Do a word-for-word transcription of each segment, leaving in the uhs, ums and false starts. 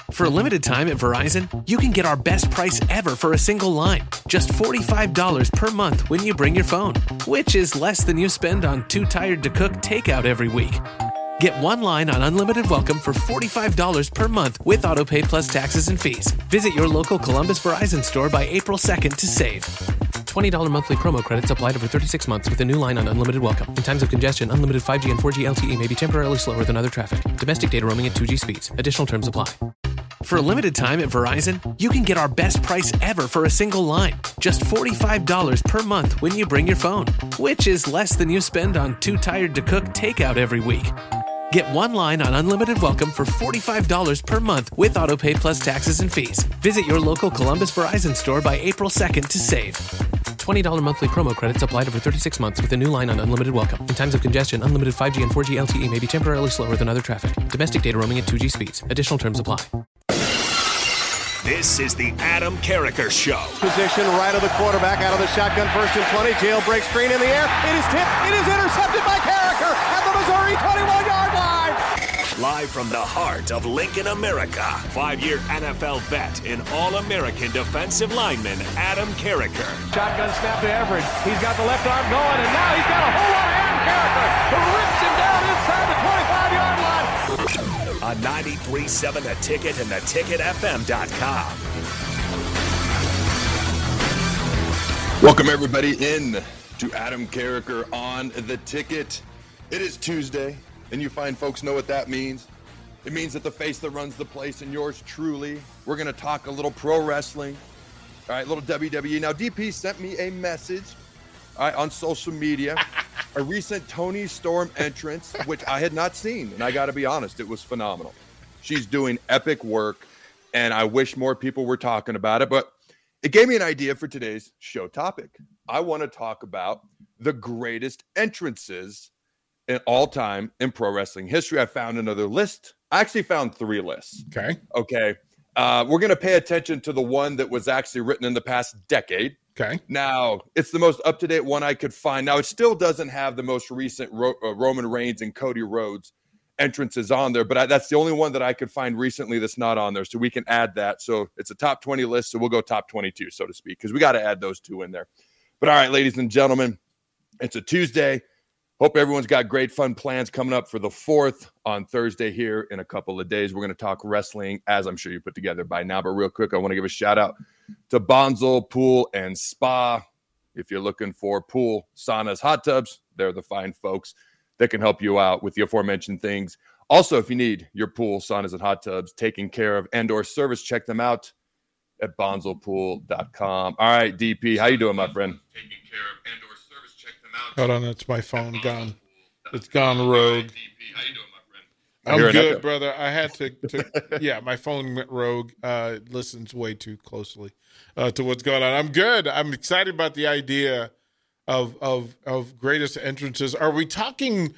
For a limited time at Verizon, you can get our best price ever for a single line. Just forty-five dollars per month when you bring your phone, which is less than you spend on Too Tired to Cook takeout every week. Get one line on Unlimited Welcome for forty-five dollars per month with AutoPay plus taxes and fees. Visit your local Columbus Verizon store by April second to save. twenty dollars monthly promo credits applied over thirty-six months with a new line on Unlimited Welcome. In times of congestion, unlimited five G and four G L T E may be temporarily slower than other traffic. Domestic data roaming at two G speeds. Additional terms apply. For a limited time at Verizon, you can get our best price ever for a single line. Just forty-five dollars per month when you bring your phone, which is less than you spend on Too Tired to Cook takeout every week. Get one line on Unlimited Welcome for forty-five dollars per month with AutoPay plus taxes and fees. Visit your local Columbus Verizon store by April second to save. twenty dollars monthly promo credits applied over thirty-six months with a new line on Unlimited Welcome. In times of congestion, unlimited five G and four G L T E may be temporarily slower than other traffic. Domestic data roaming at two G speeds. Additional terms apply. This is the Adam Carriker Show. Position right of the quarterback, out of the shotgun, first and twenty. Jailbreak screen in the air. It is tipped. It is intercepted by Carriker at the Missouri twenty-one-yard line. Live from the heart of Lincoln, America, five-year N F L vet and All-American defensive lineman Adam Carriker. Shotgun snap to Everett. He's got the left arm going, and now he's got a whole lot of Adam Carriker who rips him down inside the twenty-five-yard line. On ninety-three point seven The Ticket and the ticket f m dot com. Welcome, everybody, in to Adam Carriker on The Ticket. It is Tuesday, and you fine folks know what that means. It means that the face that runs the place and yours truly, we're going to talk a little pro wrestling. All right, a little W W E. Now, D P sent me a message all right, on social media. A recent Toni Storm entrance, which I had not seen. And I got to be honest, it was phenomenal. She's doing epic work, and I wish more people were talking about it. But it gave me an idea for today's show topic. I want to talk about the greatest entrances in all time in pro wrestling history. I found another list. I actually found three lists. Okay. Okay. Uh, we're going to pay attention to the one that was actually written in the past decade. Okay. Now, it's the most up-to-date one I could find. Now, it still doesn't have the most recent Ro- uh, Roman Reigns and Cody Rhodes entrances on there, but I, that's the only one that I could find recently that's not on there, so we can add that. So it's a top twenty list, so we'll go top twenty-two, so to speak, because we got to add those two in there. But all right, ladies and gentlemen, it's a Tuesday. Hope everyone's got great fun plans coming up for the fourth on Thursday here in a couple of days. We're going to talk wrestling, as I'm sure you put together by now. But real quick, I want to give a shout out to Bonzel Pool and Spa. If you're looking for pool, saunas, hot tubs, they're the fine folks that can help you out with the aforementioned things. Also, if you need your pool, saunas, and hot tubs taken care of and or service, check them out at bonzel pool dot com. All right, D P, how you doing, my friend? Taking care of and or service, check them out. Hold on, that's my phone gone. It's gone rogue. How you doing, my friend? I'm good, brother. I had to, to yeah, my phone went rogue. Uh, it listens way too closely uh, to what's going on. I'm good. I'm excited about the idea of of of greatest entrances. Are we talking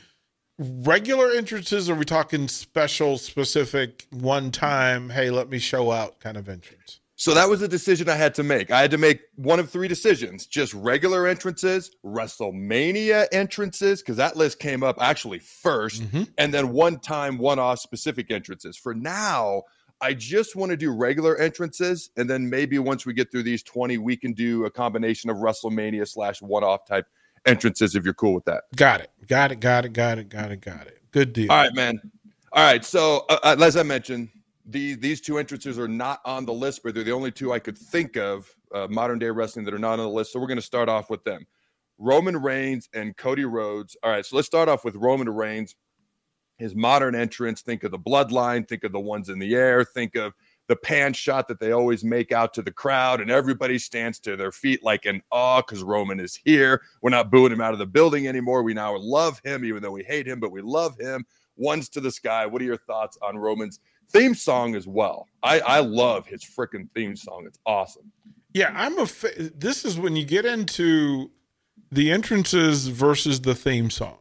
regular entrances, or are we talking special, specific, one time, hey, let me show out kind of entrance? So that was a decision I had to make. I had to make one of three decisions: just regular entrances, WrestleMania entrances, because that list came up actually first, mm-hmm. and then one-time, one-off specific entrances. For now, I just want to do regular entrances, and then maybe once we get through these twenty, we can do a combination of WrestleMania slash one-off type entrances, if you're cool with that. Got it. Got it. Got it. Got it. Got it. Got it. Good deal. All right, man. All right, so uh, as I mentioned, These these two entrances are not on the list, but they're the only two I could think of, uh, modern day wrestling, that are not on the list. So we're going to start off with them. Roman Reigns and Cody Rhodes. All right, so let's start off with Roman Reigns. His modern entrance, think of the bloodline, think of the ones in the air, think of the pan shot that they always make out to the crowd, and everybody stands to their feet like in awe because Roman is here. We're not booing him out of the building anymore. We now love him, even though we hate him, but we love him. Ones to the sky. What are your thoughts on Roman's theme song as well? I, I love his freaking theme song. It's awesome. Yeah, I'm a. Fa- this is when you get into the entrances versus the theme song,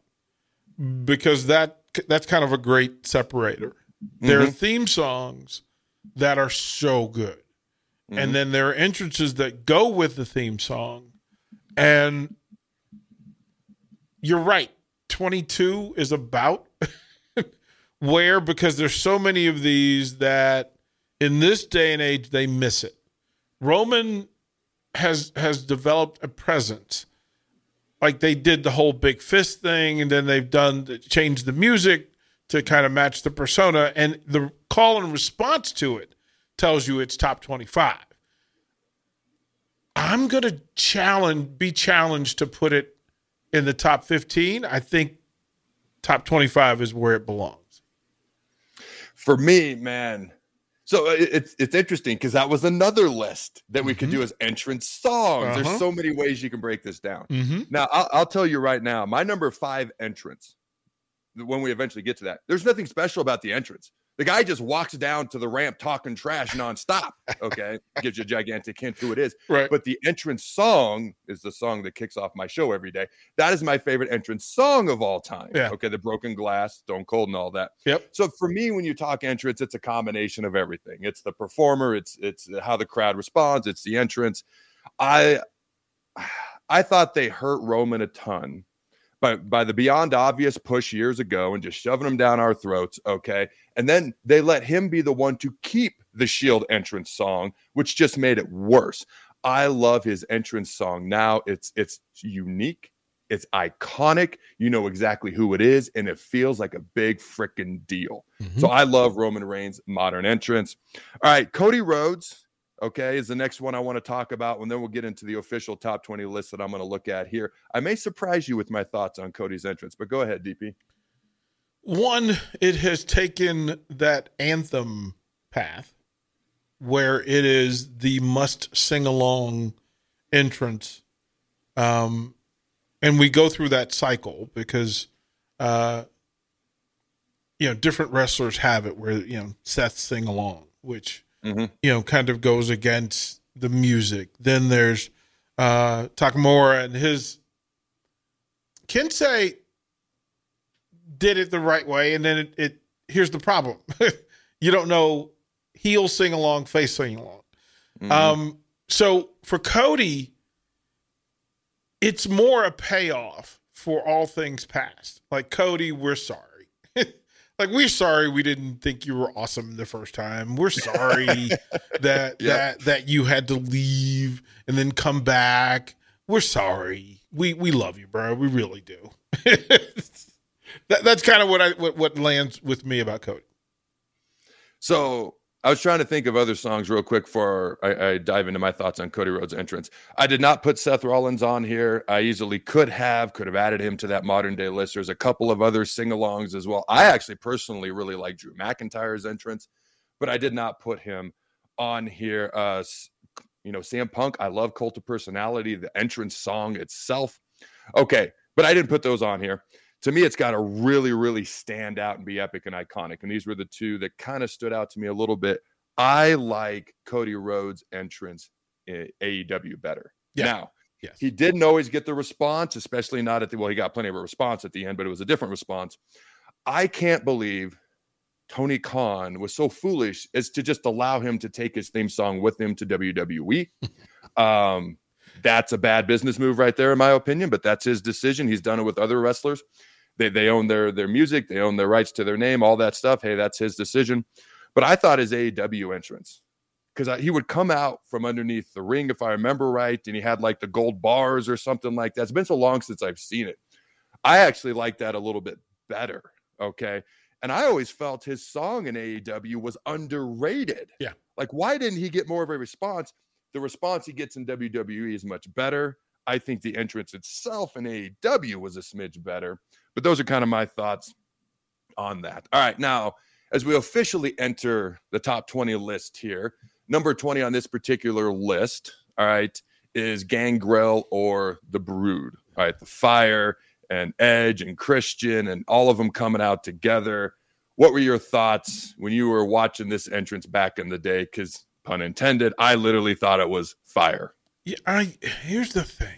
because that that's kind of a great separator. Mm-hmm. There are theme songs that are so good, mm-hmm. and then there are entrances that go with the theme song. And you're right. twenty-two is about where, because there's so many of these that in this day and age, they miss it. Roman has has developed a presence. Like they did the whole Big Fist thing, and then they've done changed the music to kind of match the persona, and the call and response to it tells you it's top twenty-five. I'm going to challenge, be challenged to put it in the top fifteen. I think top twenty-five is where it belongs. For me, man. So it's it's interesting because that was another list that we mm-hmm. could do as entrance songs. Uh-huh. There's so many ways you can break this down. Mm-hmm. Now, I'll, I'll tell you right now, my number five entrance, when we eventually get to that, there's nothing special about the entrance. The guy just walks down to the ramp talking trash nonstop. Okay, gives you a gigantic hint who it is. Right. But the entrance song is the song that kicks off my show every day. That is my favorite entrance song of all time. Yeah. Okay, the Broken Glass, Stone Cold, and all that. Yep. So for me, when you talk entrance, it's a combination of everything. It's the performer. It's it's how the crowd responds. It's the entrance. I I thought they hurt Roman a ton. By, by the beyond obvious push years ago and just shoving him down our throats, okay? And then they let him be the one to keep the Shield entrance song, which just made it worse. I love his entrance song now. It's it's unique. It's iconic. You know exactly who it is, and it feels like a big freaking deal. Mm-hmm. So I love Roman Reigns' modern entrance. All right, Cody Rhodes, okay, is the next one I want to talk about, and then we'll get into the official top twenty list that I'm going to look at here. I may surprise you with my thoughts on Cody's entrance, but go ahead, D P. One, it has taken that anthem path where it is the must sing along entrance. Um, and we go through that cycle because, uh, you know, different wrestlers have it where, you know, Seth sing along, which, mm-hmm. you know, kind of goes against the music. Then there's uh, Takamura and his Kensei did it the right way, and then it, it here's the problem: you don't know heel sing along, face sing along. Mm-hmm. Um, so for Cody, it's more a payoff for all things past. Like Cody, we're sorry. Like, we're sorry we didn't think you were awesome the first time. We're sorry that yep. that that you had to leave and then come back. We're sorry. We we love you, bro. We really do. that, that's kind of what I what, what lands with me about Cody. So I was trying to think of other songs real quick before I, I dive into my thoughts on Cody Rhodes' entrance. I did not put Seth Rollins on here. I easily could have, could have added him to that modern day list. There's a couple of other sing-alongs as well. I actually personally really like Drew McIntyre's entrance, but I did not put him on here. Uh, you know, C M Punk, I love Cult of Personality, the entrance song itself. Okay, but I didn't put those on here. To me, it's got to really, really stand out and be epic and iconic. And these were the two that kind of stood out to me a little bit. I like Cody Rhodes' entrance in A E W better. Yeah. Now, yes. He didn't always get the response, especially not at the, well, he got plenty of a response at the end, but it was a different response. I can't believe Tony Khan was so foolish as to just allow him to take his theme song with him to W W E. um, that's a bad business move right there, in my opinion, but that's his decision. He's done it with other wrestlers. They they own their their music. They own their rights to their name, all that stuff. Hey, that's his decision. But I thought his A E W entrance, because he would come out from underneath the ring, if I remember right, and he had like the gold bars or something like that. It's been so long since I've seen it. I actually like that a little bit better, okay? And I always felt his song in A E W was underrated. Yeah. Like, why didn't he get more of a response? The response he gets in W W E is much better. I think the entrance itself in A E W was a smidge better. But those are kind of my thoughts on that. All right, now, as we officially enter the top twenty list here, number twenty on this particular list, all right, is Gangrel or The Brood. All right, The Fire and Edge and Christian and all of them coming out together. What were your thoughts when you were watching this entrance back in the day? Because, pun intended, I literally thought it was fire. Yeah, I here's the thing.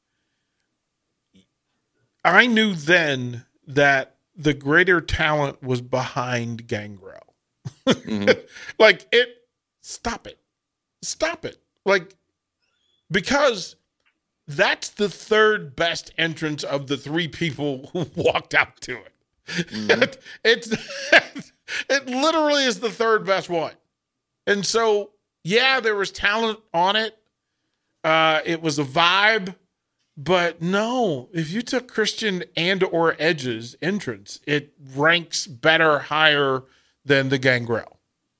I knew then that the greater talent was behind Gangrel. Mm-hmm. Like, it, stop it. Stop it. Like, because that's the third best entrance of the three people who walked out to it. Mm-hmm. It, it's, it literally is the third best one. And so, yeah, there was talent on it. Uh, it was a vibe. But no, if you took Christian and or Edge's entrance, it ranks better, higher than the Gangrel.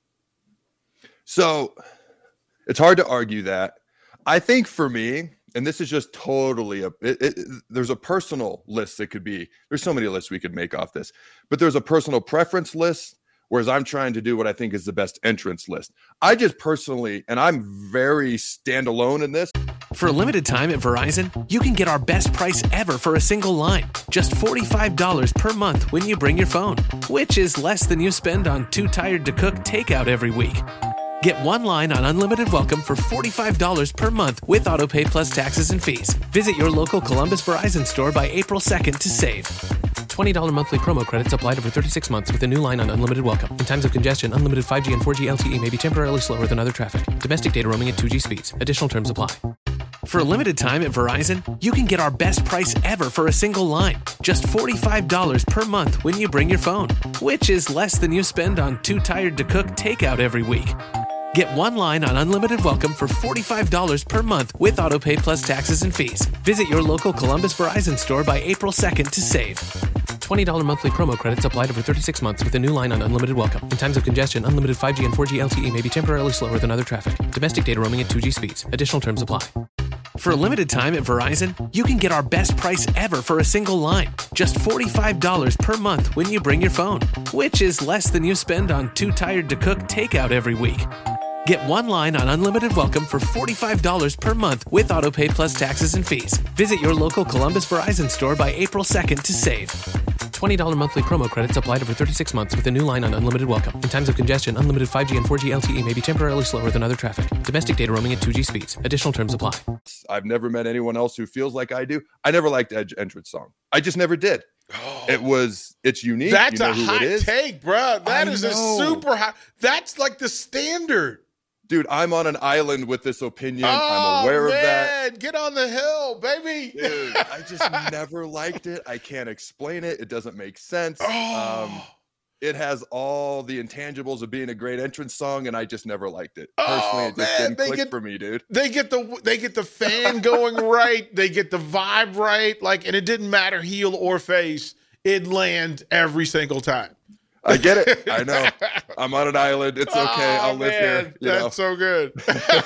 So it's hard to argue that. I think for me, and this is just totally a, it, it, there's a personal list that could be, there's so many lists we could make off this, but there's a personal preference list, whereas I'm trying to do what I think is the best entrance list. I just personally, and I'm very standalone in this. For a limited time at Verizon, you can get our best price ever for a single line. Just forty-five dollars per month when you bring your phone, which is less than you spend on Too Tired to Cook takeout every week. Get one line on Unlimited Welcome for forty-five dollars per month with AutoPay plus taxes and fees. Visit your local Columbus Verizon store by April second to save. twenty dollars monthly promo credits applied over thirty-six months with a new line on Unlimited Welcome. In times of congestion, unlimited five G and four G L T E may be temporarily slower than other traffic. Domestic data roaming at two G speeds. Additional terms apply. For a limited time at Verizon, you can get our best price ever for a single line. Just forty-five dollars per month when you bring your phone, which is less than you spend on Too Tired to Cook takeout every week. Get one line on Unlimited Welcome for forty-five dollars per month with AutoPay plus taxes and fees. Visit your local Columbus Verizon store by April second to save. twenty dollars monthly promo credits applied over thirty-six months with a new line on Unlimited Welcome. In times of congestion, unlimited five G and four G L T E may be temporarily slower than other traffic. Domestic data roaming at two G speeds. Additional terms apply. For a limited time at Verizon, you can get our best price ever for a single line. Just forty-five dollars per month when you bring your phone, which is less than you spend on Too Tired to Cook takeout every week. Get one line on Unlimited Welcome for forty-five dollars per month with AutoPay plus taxes and fees. Visit your local Columbus Verizon store by April second to save. twenty dollars monthly promo credits applied over thirty-six months with a new line on Unlimited Welcome. In times of congestion, unlimited five G and four G L T E may be temporarily slower than other traffic. Domestic data roaming at two G speeds. Additional terms apply. I've never met anyone else who feels like I do. I never liked Edge entrance song. I just never did. Oh, it was, it's unique. That's you know a who hot it is. take, bro. That I is know. a super hot. That's like the standard. Dude, I'm on an island with this opinion. Oh, I'm aware man. of that. Get on the hill, baby. Dude, I just never liked it. I can't explain it. It doesn't make sense. Oh. Um, it has all the intangibles of being a great entrance song, and I just never liked it. Oh, Personally, it just man. didn't They click get- for me, dude. They get the they get the fan going right. They get the vibe right. Like, and it didn't matter heel or face. It lands every single time. I get it. I know. I'm on an island. It's okay. Oh, I'll live man. here. You That's know? so good.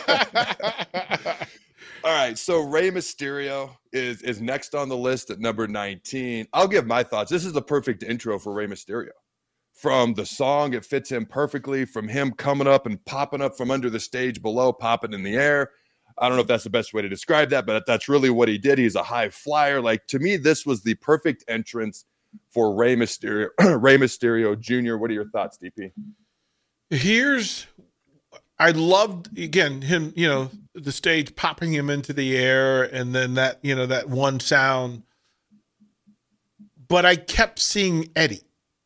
All right. So Rey Mysterio is is next on the list at number nineteen. I'll give my thoughts. This is the perfect intro for Rey Mysterio. From the song, it fits him perfectly. From him coming up and popping up from under the stage below, popping in the air. I don't know if that's the best way to describe that, but that's really what he did. He's a high flyer. Like, to me, this was the perfect entrance for Rey Mysterio, Rey Mysterio Junior What are your thoughts, D P? Here's, I loved, again, him, you know, the stage popping him into the air and then that, you know, that one sound. But I kept seeing Eddie.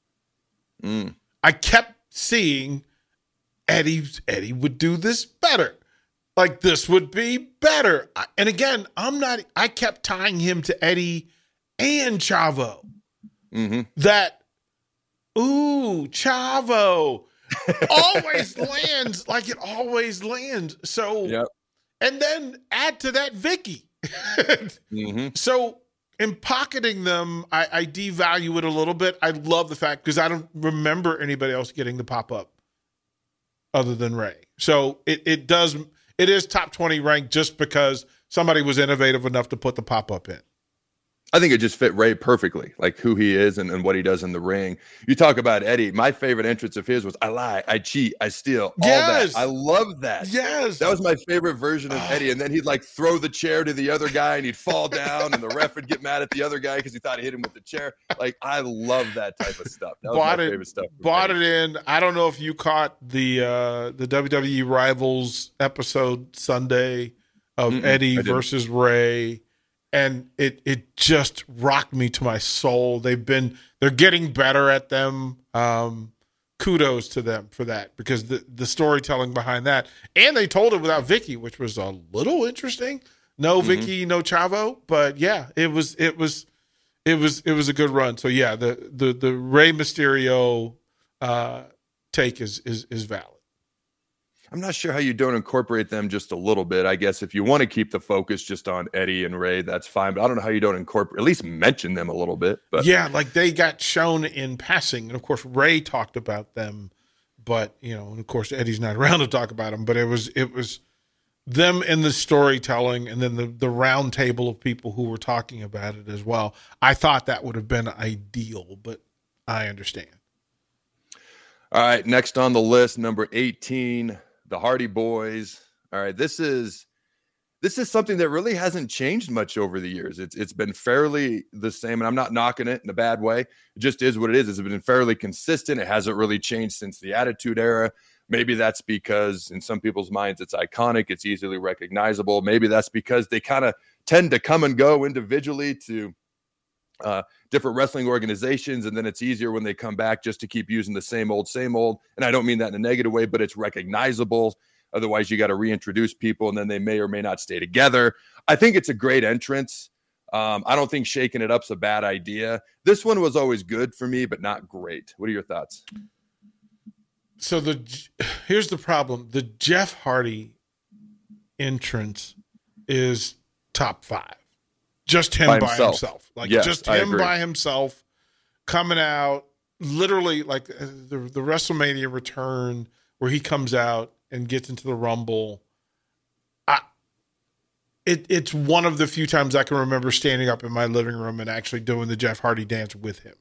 Mm. I kept seeing Eddie, Eddie would do this better. Like, this would be better. And again, I'm not, I kept tying him to Eddie and Chavo. Mm-hmm. That, ooh, Chavo always lands like it always lands. So, Yep. and then add to that Vicky. Mm-hmm. So in pocketing them, I, I devalue it a little bit. I love the fact, because I don't remember anybody else getting the pop-up other than Rey. So it, it does, it is top twenty ranked just because somebody was innovative enough to put the pop-up in. I think it just fit Rey perfectly, like who he is and, and what he does in the ring. You talk about Eddie. My favorite entrance of his was I lie, I cheat, I steal, all Yes. that. I love that. Yes. That was my favorite version of Eddie. And then he'd like throw the chair to the other guy and he'd fall down and the ref would get mad at the other guy because he thought he hit him with the chair. Like, I love that type of stuff. That was Bought my it, favorite stuff. Bought it in. I don't know if you caught the uh, the W W E Rivals episode Sunday of Mm-mm, Eddie I didn't. versus Rey. And it it just rocked me to my soul. They've been they're getting better at them. Um, kudos to them for that, because the the storytelling behind that, and they told it without Vicky, which was a little interesting. No Mm-hmm. Vicky, no Chavo, but yeah, it was it was it was it was a good run. So yeah, the the the Rey Mysterio uh, take is is is valid. I'm not sure how you don't incorporate them just a little bit. I guess if you want to keep the focus just on Eddie and Ray, that's fine. But I don't know how you don't incorporate, at least mention them a little bit. But yeah, like they got shown in passing. And of course, Ray talked about them, but you know, and of course, Eddie's not around to talk about them, but it was, it was them in the storytelling and then the, the round table of people who were talking about it as well. I thought that would have been ideal, but I understand. All right. Next on the list, number eighteen, the Hardy Boys. All right, this is this is something that really hasn't changed much over the years. It's it's been fairly the same, and I'm not knocking it in a bad way. It just is what it is. It's been fairly consistent. It hasn't really changed since the Attitude Era. Maybe that's because in some people's minds it's iconic, it's easily recognizable. Maybe that's because they kind of tend to come and go individually to uh, different wrestling organizations, and then it's easier when they come back just to keep using the same old, same old. And I don't mean that in a negative way, but it's recognizable. Otherwise, you got to reintroduce people, and then they may or may not stay together. I think it's a great entrance. Um, I don't think shaking it up's a bad idea. This one was always good for me, but not great. What are your thoughts? So the here's the problem. The Jeff Hardy entrance is top five. Just him by himself. By himself. Like yes, just him by himself coming out, literally like the, the WrestleMania return where he comes out and gets into the Rumble. I, it, it's one of the few times I can remember standing up in my living room and actually doing the Jeff Hardy dance with him.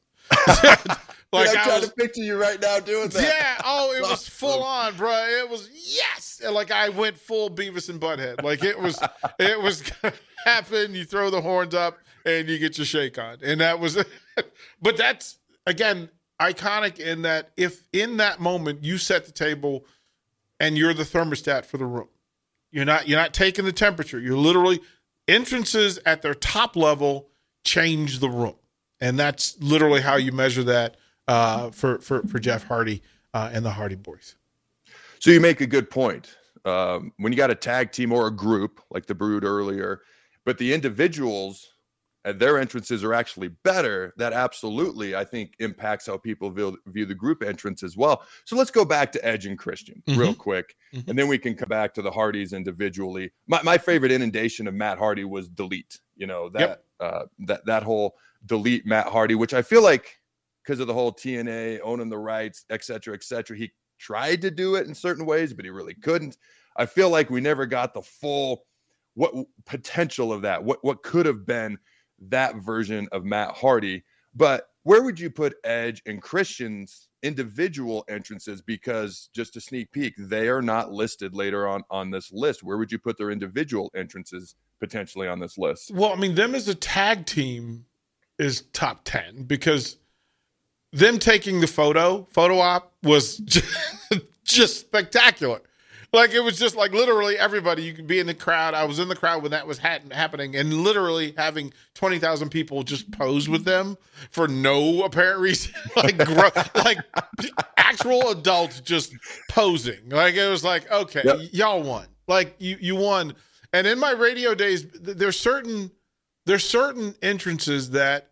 Like I'm I trying was, to picture you right now doing that. Yeah. Oh, it was full on, bro. It was yes. And like I went full Beavis and Butthead. Like it was, it was gonna happen. You throw the horns up and you get your shake on, and that was. But that's again iconic in that if in that moment you set the table, and you're the thermostat for the room. You're not. You're not taking the temperature. You're literally entrances at their top level change the room, and that's literally how you measure that. Uh, for, for, for Jeff Hardy uh, and the Hardy Boys. So you make a good point. Um, when you got a tag team or a group like the Brood earlier, but the individuals and their entrances are actually better, that absolutely, I think, impacts how people view, view the group entrance as well. So let's go back to Edge and Christian mm-hmm. real quick, mm-hmm. and then we can come back to the Hardys individually. My, my favorite inundation of Matt Hardy was Delete. You know, that, yep. uh, that, that whole Delete Matt Hardy, which I feel like, because of the whole T N A, owning the rights, et cetera, et cetera. He tried to do it in certain ways, but he really couldn't. I feel like we never got the full what potential of that, what, what could have been that version of Matt Hardy. But where would you put Edge and Christian's individual entrances? Because just a sneak peek, they are not listed later on on this list. Where would you put their individual entrances potentially on this list? Well, I mean, them as a tag team is top ten because them taking the photo, photo op was just, just spectacular. Like, it was just like literally everybody, you could be in the crowd. I was in the crowd when that was ha- happening and literally having twenty thousand people just pose with them for no apparent reason. like, gro- like actual adults just posing. Like, it was like, okay, yep. y- y'all won. Like, you, you won. And in my radio days, there's certain, there's certain entrances that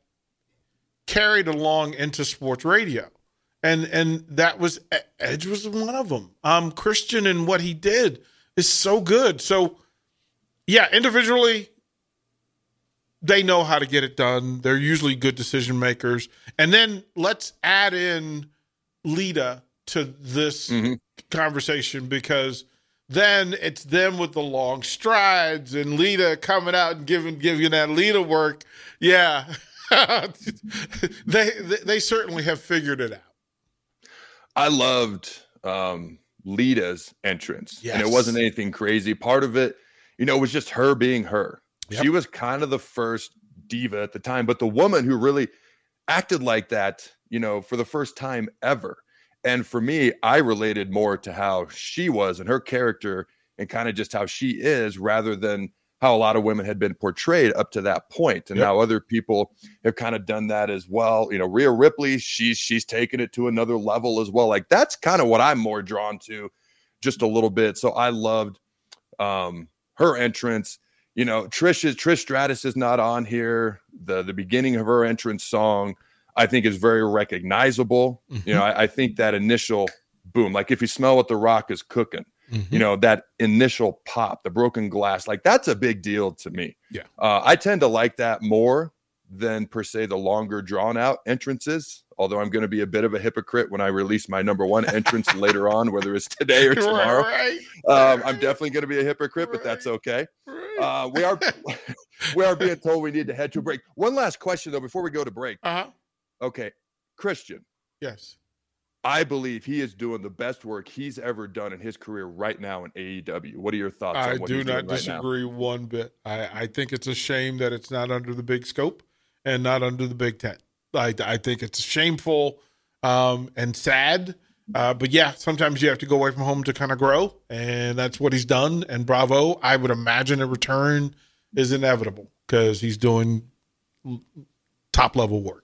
carried along into sports radio. And and that was, Edge was one of them. Um, Christian and what he did is so good. So, yeah, individually, they know how to get it done. They're usually good decision makers. And then let's add in Lita to this mm-hmm. conversation because then it's them with the long strides and Lita coming out and giving giving that Lita work. Yeah. they, they they certainly have figured it out. I loved um, Lita's entrance, yes. and it wasn't anything crazy. Part of it, you know, was just her being her. Yep. She was kind of the first diva at the time, but the woman who really acted like that, you know, for the first time ever. And for me, I related more to how she was and her character and kind of just how she is rather than how a lot of women had been portrayed up to that point. And yep. now other people have kind of done that as well. You know, Rhea Ripley, she's, she's taken it to another level as well. Like that's kind of what I'm more drawn to just a little bit. So I loved um, her entrance. You know, Trish is Trish Stratus is not on here. The, the beginning of her entrance song, I think is very recognizable. Mm-hmm. You know, I, I think that initial boom, like if you smell what The Rock is cooking, Mm-hmm. You know, that initial pop, the broken glass, like that's a big deal to me. Yeah. Uh, I tend to like that more than per se the longer drawn out entrances. Although I'm going to be a bit of a hypocrite when I release my number one entrance later on, whether it's today or tomorrow. Right. Um, I'm definitely going to be a hypocrite, but that's okay. Uh, we are we are being told we need to head to a break. One last question, though, before we go to break. Uh-huh. Okay, Christian. Yes. I believe he is doing the best work he's ever done in his career right now in A E W. What are your thoughts I on what do he's not doing right disagree now? one bit. I, I think it's a shame that it's not under the big scope and not under the Big Ten. I, I think it's shameful um, and sad. Uh, but, yeah, sometimes you have to go away from home to kind of grow, and that's what he's done. And bravo. I would imagine a return is inevitable because he's doing top-level work.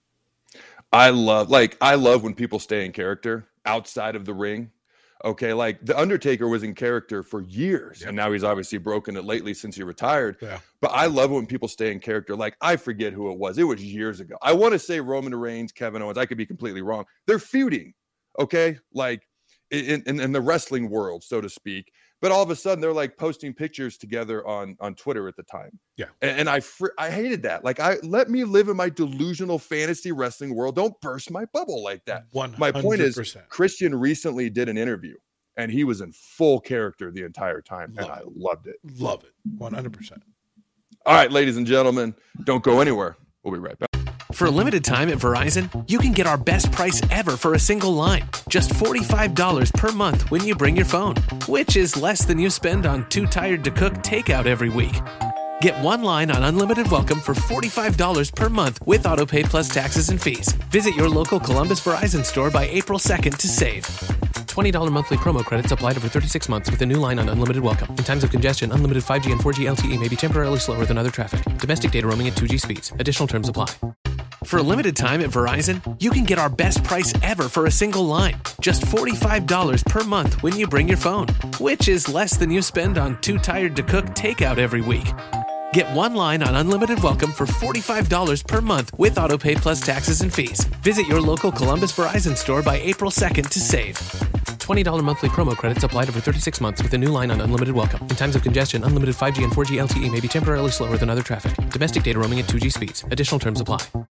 I love, like, I love when people stay in character outside of the ring. Okay, like The Undertaker was in character for years, yep. and now he's obviously broken it lately since he retired. Yeah. But I love when people stay in character. Like, I forget who it was. It was years ago. I want to say Roman Reigns, Kevin Owens. I could be completely wrong. They're feuding, okay, like in, in, in the wrestling world, so to speak. But all of a sudden, they're like posting pictures together on, on Twitter at the time. Yeah. And, and I fr- I hated that. Like, I let me live in my delusional fantasy wrestling world. Don't burst my bubble like that. one hundred percent. My point is, Christian recently did an interview, and he was in full character the entire time, Love and I it. loved it. Love it. one hundred percent. All right, ladies and gentlemen, don't go anywhere. We'll be right back. For a limited time at Verizon, you can get our best price ever for a single line. Just forty-five dollars per month when you bring your phone, which is less than you spend on Too Tired to Cook takeout every week. Get one line on unlimited welcome for forty-five dollars per month with AutoPay plus taxes and fees. Visit your local Columbus Verizon store by April second to save. twenty dollars monthly promo credits applied over thirty-six months with a new line on unlimited welcome. In times of congestion, unlimited five G and four G L T E may be temporarily slower than other traffic. Domestic data roaming at two G speeds. Additional terms apply. For a limited time at Verizon, you can get our best price ever for a single line. Just forty-five dollars per month when you bring your phone, which is less than you spend on Too Tired to Cook takeout every week. Get one line on unlimited welcome for forty-five dollars per month with AutoPay plus taxes and fees. Visit your local Columbus Verizon store by April second to save. twenty dollars monthly promo credits applied over thirty-six months with a new line on unlimited welcome. In times of congestion, unlimited five G and four G L T E may be temporarily slower than other traffic. Domestic data roaming at two G speeds. Additional terms apply.